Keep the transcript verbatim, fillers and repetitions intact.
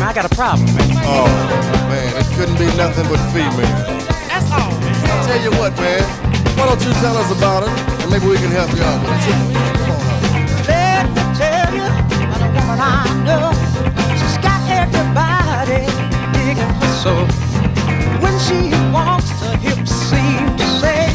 I got a problem, man. Oh, man, it couldn't be nothing but female. That's all. I'll tell you what, man. Why don't you tell us about it, and maybe we can help you out with it. Come on now. Let me tell you about a woman I know. She's got everybody digging her soul. When she walks, the hips seem to say,